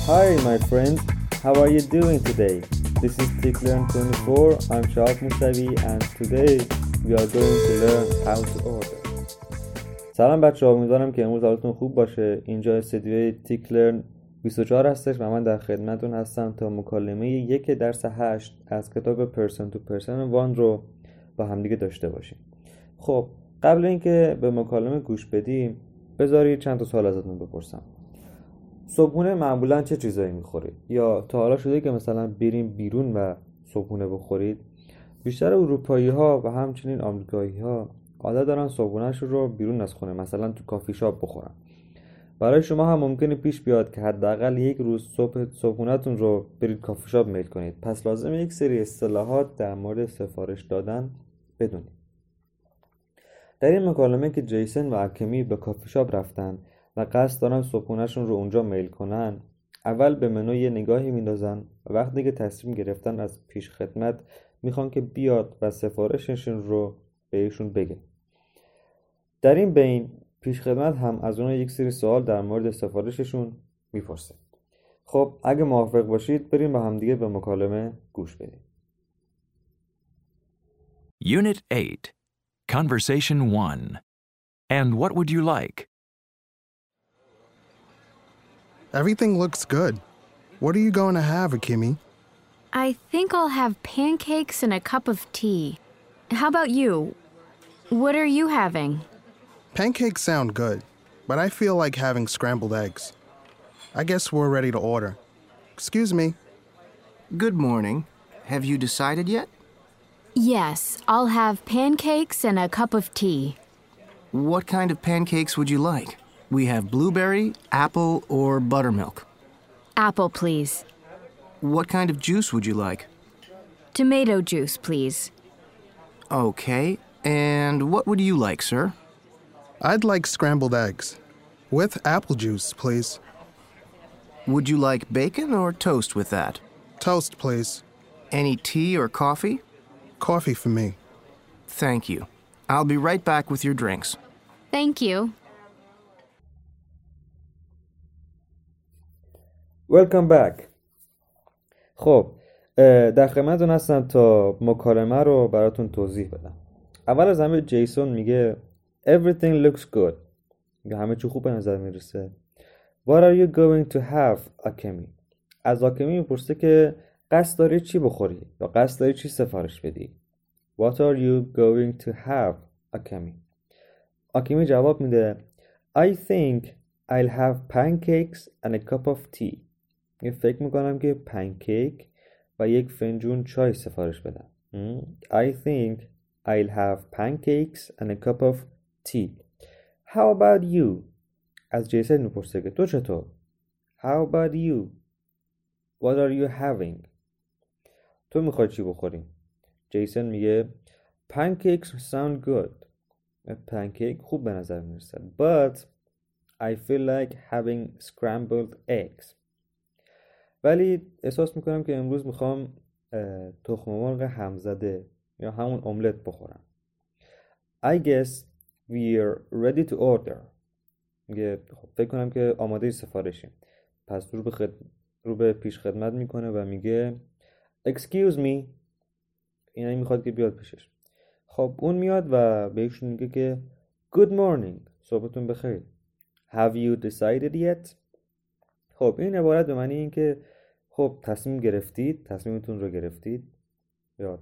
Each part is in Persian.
Hi, my friends. How are you doing today? This is TickLearn24. I'm Shahab Musavi and today we are going to learn how to order. سلام بچه‌ها، امیدوارم که امروز حالتون خوب باشه. اینجا استودیوی تیکلرن 24 هستش و من در خدمتتون هستم تا مکالمه 1 درس 8 از کتاب Person to Person 1 رو با همدیگه داشته باشیم. خب قبل اینکه به مکالمه گوش بدیم بذارید چند تا سوال ازتون بپرسم. صبحونه معمولا چه چیزایی میخورید؟ یا تا حالا شده که مثلا بریم بیرون و صبحونه بخورید؟ بیشتر اروپایی ها و همچنین آمریکایی ها عادت دارن صبحونه‌شون رو بیرون از خونه، مثلا تو کافی شاپ بخورن. برای شما هم ممکنه پیش بیاد که حداقل یک روز صبحونه‌تون رو برید کافی شاپ میل کنید. پس لازمه یک سری اصطلاحات در مورد سفارش دادن بدونید. در این مکالمه که جیسن و اکمی به کافی شاپ رفتن و قصد دارن صبحونه‌شون رو اونجا میل کنن، اول به منو یه نگاهی میندازن و وقتی که تصمیم گرفتن از پیش خدمت میخوان که بیاد و سفارششون رو بهشون بگه. در این بین پیش خدمت هم از اون یک سری سوال در مورد سفارششون میپرسه. خب اگه موافق باشید بریم با همدیگه به مکالمه گوش بدیم. Unit 8, Conversation 1. And what would you like? Everything looks good. What are you going to have, Akimi? I think I'll have pancakes and a cup of tea. How about you? What are you having? Pancakes sound good, but I feel like having scrambled eggs. I guess we're ready to order. Excuse me. Good morning. Have you decided yet? Yes, I'll have pancakes and a cup of tea. What kind of pancakes would you like? We have blueberry, apple, or buttermilk. Apple, please. What kind of juice would you like? Tomato juice, please. Okay, and what would you like, sir? I'd like scrambled eggs. With apple juice, please. Would you like bacon or toast with that? Toast, please. Any tea or coffee? Coffee for me. Thank you. I'll be right back with your drinks. Thank you. Welcome back. خب در خدمتتون هستم تا مکالمه رو براتون توضیح بدم. اول از همه جیسون میگه Everything looks good. میگه همه چی خوب به نظر میرسه. What are you going to have, Akemi? از آکمی میپرسه که قصد داری چی بخوری یا قصد داری چی سفارش بدی. What are you going to have, Akemi? آکمی جواب میده I think I'll have pancakes and a cup of tea. فکر میکنم که پنکیک و یک فنجون چای سفارش بدم. I think I'll have pancakes and a cup of tea. How about you? از جیسن میپرسه که تو چطور؟ How about you? What are you having? تو میخوای چی بخوری؟ جیسن میگه Pancakes sound good. پنکیک خوب به نظر میرسه. But I feel like having scrambled eggs. ولی احساس میکنم که امروز میخوام تخم مرغ همزده یا همون املت بخورم. I guess we're ready to order. میگه فکر کنم که آماده سفارشیم. پس رو به پیش خدمت میکنه و میگه Excuse me. یعنی میخواد که بیاد پیشش. خب اون میاد و بهشون میگه که Good morning. صبحتون بخیر. Have you decided yet? خب این عبارت به معنی این که خب تصمیمتون رو گرفتید یا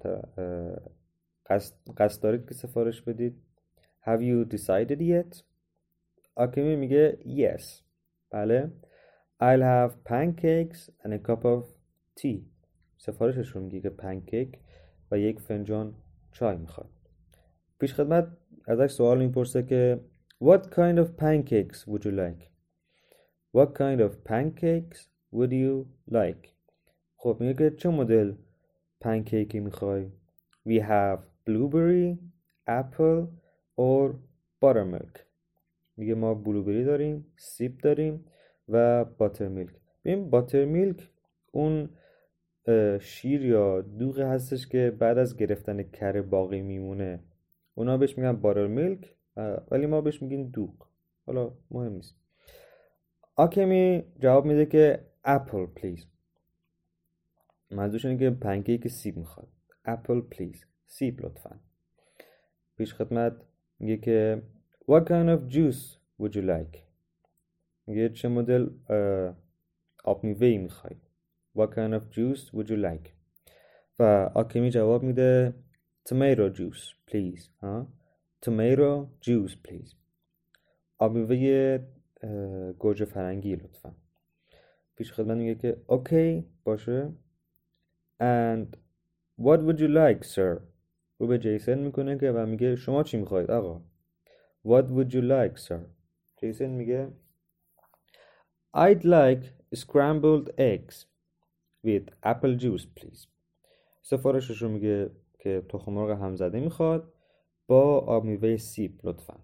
قصد دارید که سفارش بدید. Have you decided yet? آکمی میگه yes. بله. I'll have pancakes and a cup of tea. سفارششون میگه که پنکیک و یک فنجان چای میخواد. پیش خدمت ازش سوال میپرسه که What kind of pancakes would you like? What kind of pancakes would you like? خب میگه که چه مدل پنکیکی میخوای؟ We have blueberry, apple or buttermilk. میگه ما بلوبری داریم، سیب داریم و باترمیلک. ببین باترمیلک اون شیر یا دوغ هستش که بعد از گرفتن کره باقی میمونه. اونا بهش میگن باترمیلک ولی ما بهش میگیم دوغ. حالا مهم نیست. آکمی جواب میده که apple please. منظورش اینه که پنکیک سیب میخواد. apple please. سیب لطفاً. پیش خدمت میگه که what kind of juice would you like. میگه چه مدل آب میوه‌ای میخوای. what kind of juice would you like. و آکمی جواب میده tomato juice please. tomato juice please. آب میوه گوجه فرنگی لطفاً. پیش خدمت میگه که اوکی باشه. and what would you like sir. رو به جیسن میکنه که و میگه شما چی میخواید آقا. what would you like sir. جیسن میگه I'd like scrambled eggs with apple juice please. سفارشش رو میگه که تخم مرغ همزده میخواد با آب میوه سیب لطفاً.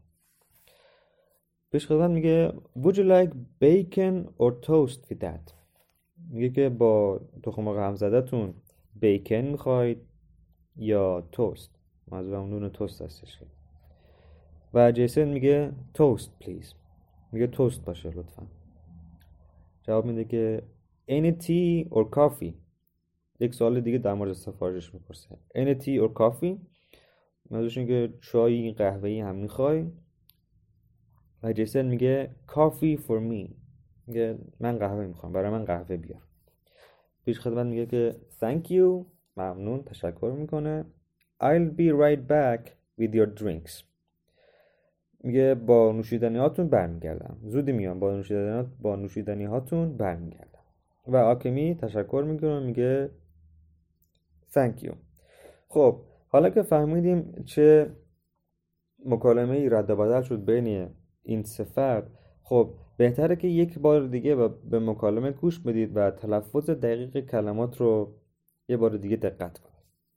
پیش خدمت میگه would you like bacon or toast with that. میگه که با تخم مرغ همزده تون بیکن میخواید یا توست. منظورم نون توست هستش. و جیسن میگه توست پلیز. میگه توست باشه لطفا. جواب میده که any tea or coffee. یک سوال دیگه در مورد سفارشش میپرسه any tea or coffee. منظورش اینه که چای قهوه‌ای هم میخوای. و جیسن میگه coffee for me. میگه من قهوه میخوام، برای من قهوه بیار. پیش خدمت میگه که thank you. ممنون، تشکر میکنه. I'll be right back with your drinks. میگه با نوشیدنی هاتون برمیگردم. زودی میام با نوشیدنی هاتون برمیگردم. و آکمی تشکر میکنه میگه thank you. خب حالا که فهمیدیم چه مکالمه ای رد و بدل شد بین این سه فرد، خب بهتره که یک بار دیگه به مکالمه گوش بدید و تلفظ دقیق کلمات رو یه بار دیگه دقت کنید.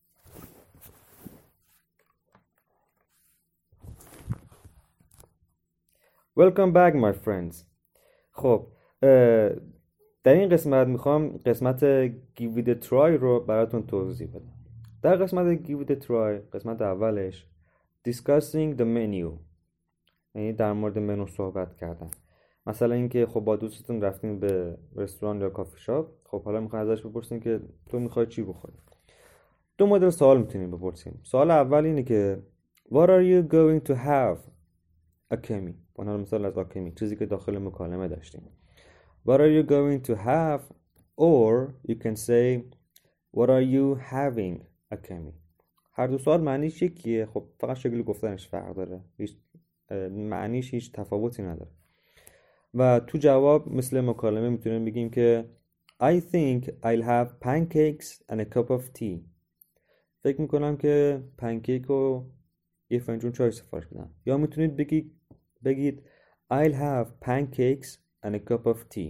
Welcome back my friends. خب در این قسمت میخوام قسمت Give it a try رو براتون توضیح بدم. در قسمت Give it a try، قسمت اولش Discussing the menu، یعنی در مورد منو صحبت کردن. مثلا اینکه خب با دوستتون رفتین به رستوران یا کافی شاپ، خب حالا میخواین ازش بپرسین که تو میخوای چی بخوری. دو مدل سوال میتونین بپرسین. سوال اول اینه که What are you going to have آکمی؟ بنا مثال از آکمی، چیزی که داخل مکالمه داشتیم. What are you going to have? Or you can say What are you having آکمی؟ هر دو سوال معنیش یکیه، خب فقط شکل گفتنش فرق داره، معنیش هیچ تفاوتی نداره. و تو جواب مثل مکالمه میتونیم بگیم که I think I'll have pancakes and a cup of tea. فکر میکنم که پنکیک و یه فنجون چای سفارش بدم. یا میتونید بگید I'll have pancakes and a cup of tea.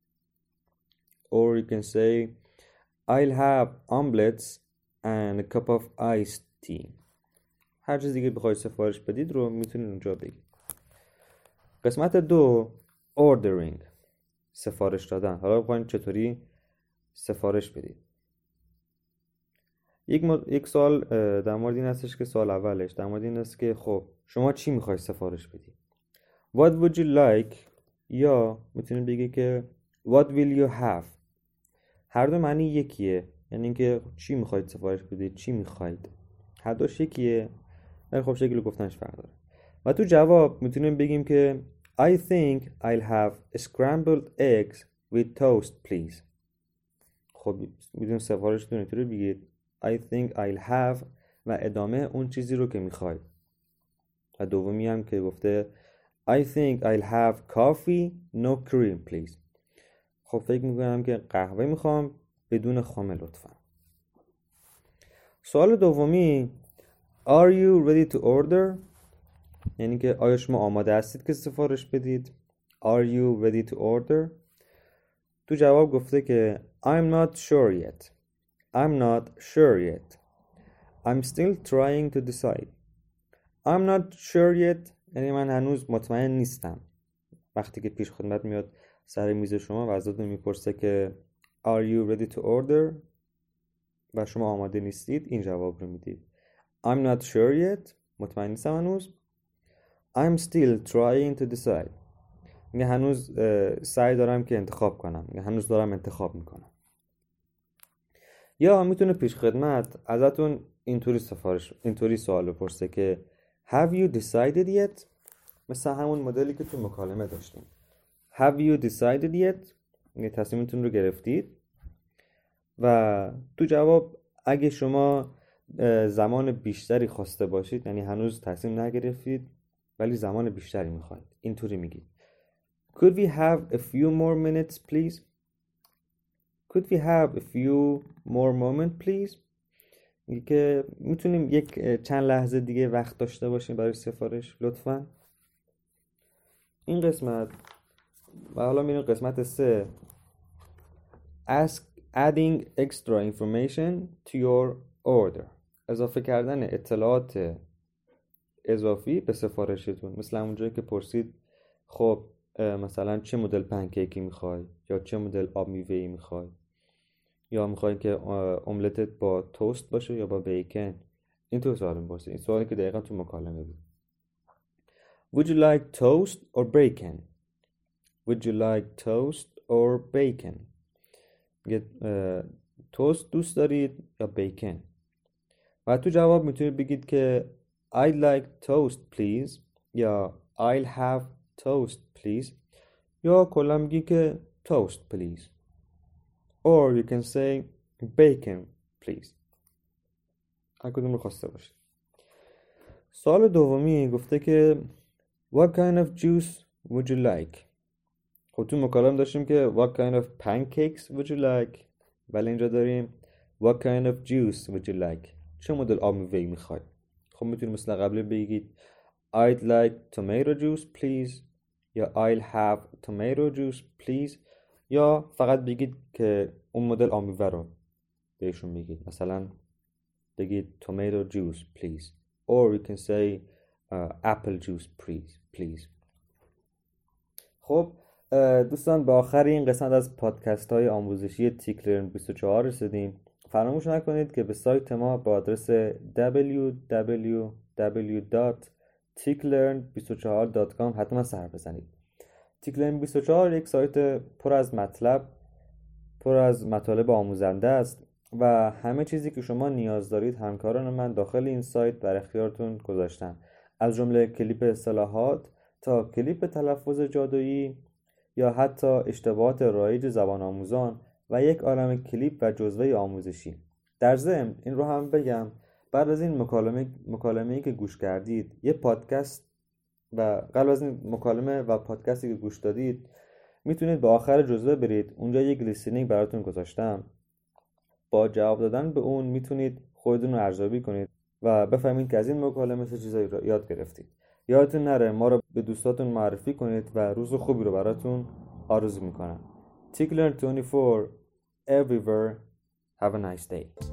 Or you can say I'll have omelets and a cup of iced tea. هر چیز دیگه بخواید سفارش بدید رو میتونید اونجا بگید. قسمت دو ordering، سفارش دادن. حالا بخواید چطوری سفارش بدید. یک سوال در مورد این هستش که سوال اولش در مورد این است که خب شما چی میخواید سفارش بدید. What would you like؟ یا میتونید بگی که What will you have؟ هر دو معنی یکیه، یعنی اینکه چی میخواید سفارش بدید، چی میخواید، هر دوش یکیه، ولی خب شکل گفتنش فرق داره. و تو جواب میتونیم بگیم که I think I'll have scrambled eggs with toast please. خب میتونید سفارشتون اینطوری بگید I think I'll have و ادامه اون چیزی رو که میخواید. و دومی هم که گفته I think I'll have coffee no cream please. خب فکر میکنم که قهوه میخوام بدون خامه لطفا. سوال دومی Are you ready to order؟ یعنی که آیا شما آماده هستید که سفارش بدید؟ Are you ready to order؟ تو جواب گفته که I'm not sure yet. I'm not sure yet. I'm still trying to decide. I'm not sure yet یعنی من هنوز مطمئن نیستم. وقتی که پیش خدمت میاد سر میز شما و ازتون میپرسه که Are you ready to order؟ و شما آماده نیستید، این جواب رو میدید. I'm not sure yet. مطمئن نیستم هنوز. I'm still trying to decide. میگه هنوز سعی دارم که انتخاب کنم، میگه هنوز دارم انتخاب میکنم. یا میتونه پیش خدمت ازتون اینطوری سوال بپرسه که Have you decided yet؟ مثل همون مدلی که تو مکالمه داشتیم. Have you decided yet؟ میگه تصمیمتون رو گرفتید؟ و تو جواب اگه شما زمان بیشتری خواسته باشید، یعنی هنوز تصمیم نگرفتید ولی زمان بیشتری میخواید، اینطوری میگید Could we have a few more minutes please? Could we have a few more moments please? میگه که میتونیم یک چند لحظه دیگه وقت داشته باشیم برای سفارش لطفاً. این قسمت و حالا میریم قسمت 3. Adding extra information to your order. اضافه کردن اطلاعات اضافی به سفارشتون. مثل همون جایی که پرسید خب مثلا چه مدل پنکیکی میخوای، یا چه مدل آب میوه‌ای میخوای، یا میخوای که املتت با توست باشه یا با بیکن. این تو سوال میپرسید. این سوالی که دقیقا تو مکالمه بود. Would you like toast or bacon? Would you like toast or bacon? میگه توست دوست دارید یا بیکن؟ و تو جواب میتونید بگید که I'd like toast please یا I'll have toast please یا کلا میگی که toast please or you can say bacon please. هر کدوم رو خواسته باشید. سوال دومی گفته که What kind of juice would you like؟ خب تو مکالمه داشتیم که What kind of pancakes would you like؟ ولی اینجا داریم What kind of juice would you like؟ چه مدل آب میوه‌ای میخوای؟ خب میتونید مثل قبلی بگید I'd like tomato juice please یا I'll have tomato juice please یا فقط بگید که اون مدل آب میوه رو بهشون بگید. مثلا بگید tomato juice please or you can say apple juice please. خب دوستان به آخر این قسمت از پادکست های آموزشی تیکلرن 24 رسیدیم. فراموش نکنید که به سایت ما با آدرس www.ticklearn24.com حتما سر بزنید. تیکلرن 24 یک سایت پر از مطالب آموزنده است و همه چیزی که شما نیاز دارید همکاران من داخل این سایت در اختیارتون گذاشتن، از جمله کلیپ اصطلاحات تا کلیپ تلفظ جادویی یا حتی اشتباهات رایج زبان آموزان و یک عالم کلیپ و جزوه آموزشی. در ضمن این رو هم بگم بعد از این مکالمه‌ای که گوش کردید یه پادکست و قبل از این مکالمه و پادکستی که گوش دادید میتونید به آخر جزوه برید، اونجا یک لیسنینگ براتون گذاشتم. با جواب دادن به اون میتونید خودتون رو ارزیابی کنید و بفهمید که از این مکالمه چه چیزایی رو یاد گرفتید. یادتون نره ما رو به دوستاتون معرفی کنید و روز خوبی رو براتون آرزو میکنم. Ticklearn 24 everywhere. Have a nice day.